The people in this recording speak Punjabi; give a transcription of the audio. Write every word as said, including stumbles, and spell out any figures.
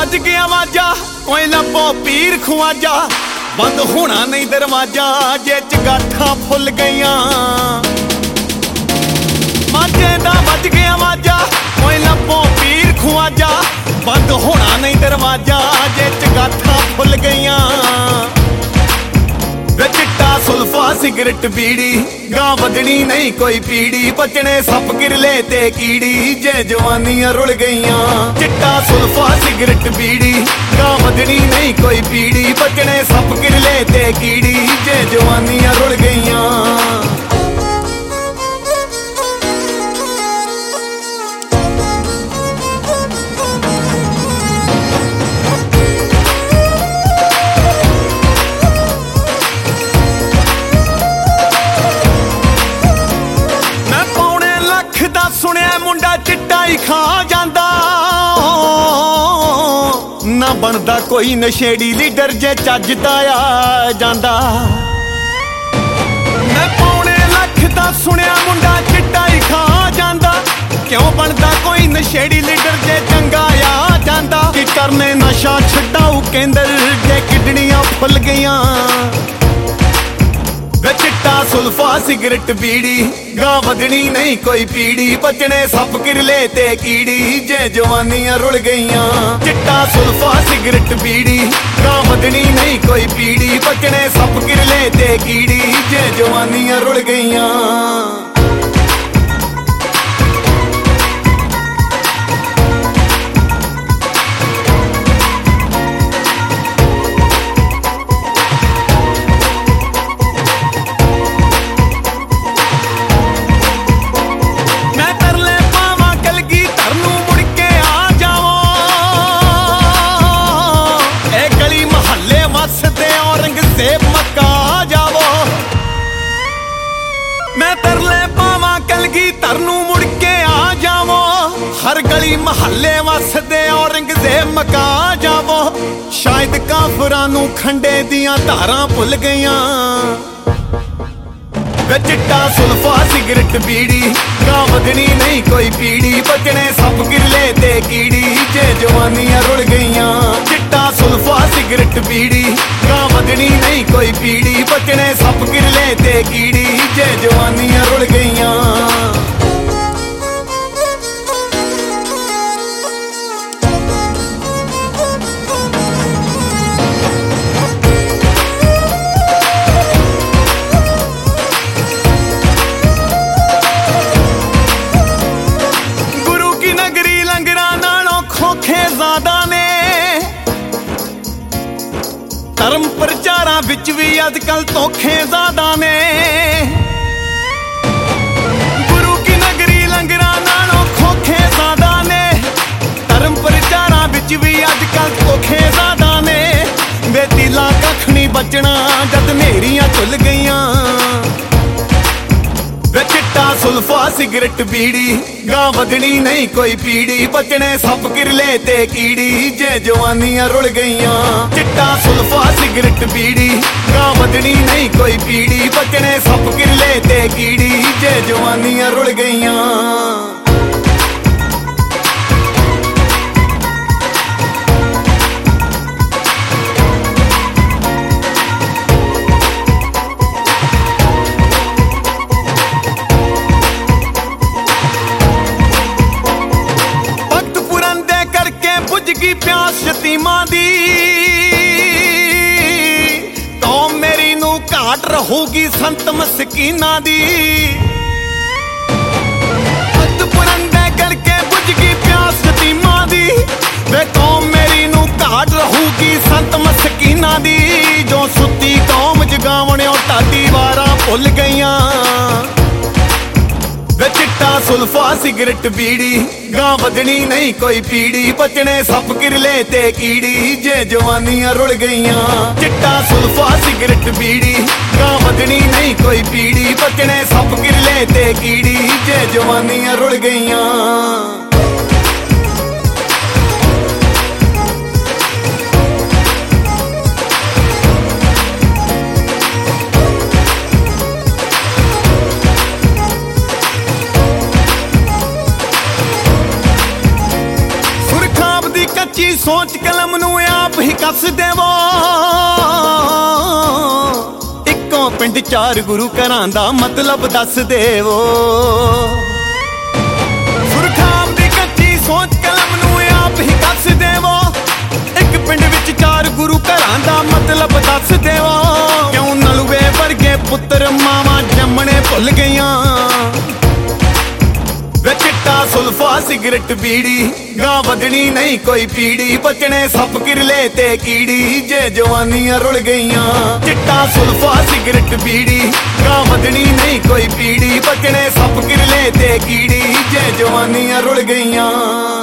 ਵੱਜ ਗਿਆ ਆਵਾਜ਼ਾ ਓਏ ਲੱਭੋ ਪੀਰ ਖਵਾਜਾ ਬੰਦ ਹੋਣਾ ਨਹੀਂ ਦਰਵਾਜ਼ਾ ਜੇ ਚਗਾਠਾਂ ਫੁੱਲ ਗਈਆਂ ਮਾਝੇ ਦਾ ਵੱਜ ਗਿਆ ਆਵਾਜ਼ਾ ਓਏ ਲੱਭੋ ਪੀਰ ਖਵਾਜਾ ਬੰਦ ਹੋਣਾ ਨਹੀਂ ਦਰਵਾਜ਼ਾ ਜੇ ਚਗਾਠਾਂ ਫੁੱਲ ਗਈਆਂ ਵੇ ਚਿੱਟਾ ਸੁਲਫਾ ਸਿਗਰਟ ਬੀੜੀ ਗਾਂ ਵਧਣੀ ਨਹੀਂ ਕੋਈ ਪੀੜੀ ਬਚਣੇ ਸੱਪ ਕਿਰਲੇ ਤੇ ਕੀੜੀ ਜੇ ਜਵਾਨੀਆਂ ਰੁਲ ਗਈਆਂ ਚਿੱਟਾ ਸੁਲਫਾ ਸਿਗਰਟ ਬੀੜੀ ਗਾਂ ਵਧਣੀ ਨਹੀਂ ਕੋਈ ਪੀੜੀ ਬਚਣੇ ਸੱਪ ਕਿਰਲੇ ਤੇ ਕੀੜੀ ਜੇ ਜਵਾਨੀਆਂ ਰੁਲ ਗਈਆਂ ਸੁਣਿਆ ਮੁੰਡਾ ਚਿੱਟਾ ਹੀ ਖਾ ਜਾਂਦਾ ਨਾ ਬਣਦਾ ਕੋਈ ਨਸ਼ੇੜੀ ਲੀਡਰ ਜੇ ਚੱਜਦਾ ਆ ਜਾਂਦਾ ਮੈਂ ਪੌਣੇ ਲੱਖ ਦਾ ਸੁਣਿਆ ਮੁੰਡਾ ਚਿੱਟਾ ਹੀ ਖਾ ਜਾਂਦਾ ਕਿਉਂ ਬਣਦਾ ਕੋਈ ਨਸ਼ੇੜੀ ਲੀਡਰ ਜੇ ਚੰਗਾ ਆ ਜਾਂਦਾ ਕੀ ਕਰਨੇ ਨਸ਼ਾ ਛਡਾਊ ਕੇਂਦਰ ਜੇ ਕਿਡਨੀਆਂ ਫੁੱਲ ਗਈਆਂ ਵੇ ਚਿੱਟਾ ਸੁਲਫਾ ਸਿਗਰਟ ਬੀੜੀ ਗਾਂ ਵਧਣੀ ਨਹੀਂ ਕੋਈ ਪੀੜੀ ਬਚਣੇ ਸੱਪ ਕਿਰਲੇ ਤੇ ਕੀੜੀ ਜੇ ਜਵਾਨੀਆਂ ਰੁਲ ਗਈਆਂ ਚਿੱਟਾ ਸੁਲਫਾ ਸਿਗਰਟ ਬੀੜੀ ਗਾਂ ਵਧਣੀ ਨਹੀਂ ਕੋਈ ਪੀੜੀ ਬਚਣੇ ਸੱਪ ਕਿਰਲੇ ਤੇ ਕੀੜੀ ਜੇ ਜਵਾਨੀਆਂ ਰੁਲ ਗਈਆਂ ਮੈਂ ਤਰਲੇ ਪਾਵਾਂ ਕਲਗੀ ਧਰ ਨੂੰ ਮੁੜ ਕੇ ਆ ਜਾਵੋ ਹਰ ਗਲੀ ਮਹੱਲੇ ਵਸਦੇ ਔਰੰਗਜ਼ੇਬ ਮਕਾ ਜਾਵੋ ਸ਼ਾਇਦ ਕਾਫਰਾਂ ਨੂੰ ਖੰਡੇ ਦੀਆਂ ਧਾਰਾਂ ਭੁੱਲ ਗਈਆਂ ਵੇ ਚਿੱਟਾ ਸੁਲਫਾ ਸਿਗਰਟ ਬੀੜੀ ਗਾਂ ਵਧਣੀ ਨਹੀਂ ਕੋਈ ਪੀੜੀ ਬਚਣੇ ਸੱਪ ਕਿਰਲੇ ਤੇ ਕੀੜੀ ਜੇ ਜਵਾਨੀਆਂ ਰੁਲ ਗਈਆਂ ਚਿੱਟਾ ਸੁਲਫਾ ਸਿਗਰਟ ਬੀੜੀ ਗਾਂ ਵਧਣੀ ਨਹੀਂ ਕੋਈ ਪੀੜੀ ਬਚਣੇ ਸੱਪ ਕਿਰਲੇ ਤੇ ਕੀੜੀ ਜੇ ਜਵਾਨੀਆਂ ਰੁਲ ਗਈਆਂ ਧਰਮ ਪ੍ਰਚਾਰਾਂ ਵਿੱਚ ਵੀ ਅੱਜ ਕੱਲ ਧੋਖੇ ਜ਼ਿਆਦਾ ਨੇ ਗੁਰੂ ਕੀ ਨਗਰੀ ਲੰਗਰਾਂ ਨਾਲੋਂ ਖੋਖੇ ਜ਼ਿਆਦਾ ਨੇ ਧਰਮ ਪ੍ਰਚਾਰਾਂ ਵਿੱਚ ਵੀ ਅੱਜ ਕੱਲ ਧੋਖੇ ਜ਼ਿਆਦਾ ਨੇ ਵੇ ਦਿਲਾਂ ਕੱਖ ਨਹੀਂ ਬਚਣਾ ਜਦ ਨੇਰੀਆਂ ਝੁੱਲ ਗਈਆਂ ਵੇ ਚਿੱਟਾ ਸੁਲਫਾ ਸਿਗਰਟ ਬੀੜੀ ਗਾਂ ਵਧਣੀ ਨਹੀਂ ਕੋਈ ਪੀੜੀ ਬਚਣੇ ਸੱਪ ਕਿਰਲੇ ਤੇ ਕੀੜੀ ਜੇ ਜਵਾਨੀਆਂ ਰੁਲ ਗਈਆਂ ਚਿੱਟਾ ਸੁਲਫਾ ਸਿਗਰਟ ਬੀੜੀ ਗਾਂ ਵਧਣੀ ਨਹੀਂ ਕੋਈ ਪੀੜੀ ਬਚਣੇ ਸੱਪ ਕਿਰਲੇ ਤੇ ਕੀੜੀ ਜੇ ਜਵਾਨੀਆਂ ਰੁਲ ਗਈਆਂ ਪਿਆਸ ਯਤੀਮਾਂ ਦੀ ਕੌਮ ਮੇਰੀ ਨੂੰ ਘਾਟ ਰਹੂਗੀ ਸੰਤ ਮਸਕੀਨਾਂ ਦੀ ਅੱਧ ਪੁਰੰਦੇ ਕਰਕੇ ਬੁੱਝ ਗਈ ਪਿਆਸ ਯਤੀਮਾਂ ਦੀ ਵੇ ਕੌਮ ਮੇਰੀ ਨੂੰ ਘਾਟ ਰਹੂਗੀ ਸੰਤ ਮਸਕੀਨਾਂ ਦੀ ਜੋ ਸੁੱਤੀ ਕੌਮ ਜਗਾਵਣਿਓ ਢਾਡੀ ਵਾਰਾਂ ਭੁੱਲ ਗਈਆਂ ਵੇ ਚਿੱਟਾ ਸੁਲਫਾ ਸਿਗਰਟ ਬੀੜੀ ਗਾਂ ਵਧਣੀ ਨਹੀਂ ਕੋਈ ਪੀੜੀ ਬਚਣੇ ਸੱਪ ਕਿਰਲੇ ਤੇ ਕੀੜੀ ਜੇ ਜਵਾਨੀਆਂ ਰੁਲ ਗਈਆਂ ਚਿੱਟਾ ਸੁਲਫਾ ਸਿਗਰਟ ਬੀੜੀ ਗਾਂ ਵਧਣੀ ਨਹੀਂ ਕੋਈ ਪੀੜੀ ਬਚਣੇ ਸੱਪ ਕਿਰਲੇ ਤੇ ਕੀੜੀ ਜੇ ਜਵਾਨੀਆਂ ਰੁਲ ਗਈਆਂ ਕੱਚੀ ਸੋਚ ਕਲਮ ਨੂੰ ਆਪ ਹੀ ਕੱਸ ਦੇਵੋ। ਇੱਕੋ ਪਿੰਡ ਚਾਰ ਗੁਰੂ ਘਰਾਂ ਦਾ ਮਤਲਬ ਦੱਸ ਦੇਵੋ। ਸੁਰਖਾਮ ਦੀ ਕੱਚੀ ਸੋਚ ਕਲਮ ਨੂੰ ਆਪ ਹੀ ਕੱਸ ਦੇਵੋ। ਇੱਕ ਪਿੰਡ ਵਿੱਚ ਚਾਰ ਗੁਰੂ ਘਰਾਂ ਦਾ ਮਤਲਬ ਦੱਸ ਦੇਵੋ। ਕਿਉਂ ਨਲੂਏ ਵਰਗੇ ਪੁੱਤਰ ਮਾਵਾਂ ਜੰਮਣੇ ਭੁੱਲ ਗਈਆਂ। ਵੇ ਚਿੱਟਾ ਸੁਲਫਾ ਸਿਗਰਟ ਬੀੜੀ ਗਾਂ ਵਧਣੀ ਨਹੀਂ ਕੋਈ ਪੀੜੀ। ਬਚਣੇ ਸੱਪ ਕਿਰਲੇ ਤੇ ਕੀੜੀ ਜੇ ਜਵਾਨੀਆਂ ਰੁਲ ਗਈਆਂ। ਚਿੱਟਾ ਸੁਲਫਾ ਸਿਗਰਟ ਬੀੜੀ ਗਾਂ ਵਧਣੀ ਨਹੀਂ ਕੋਈ ਪੀੜੀ। ਬਚਣੇ ਸੱਪ ਕਿਰਲੇ ਤੇ ਕੀੜੀ ਜੇ ਜਵਾਨੀਆਂ ਰੁਲ ਗਈਆਂ।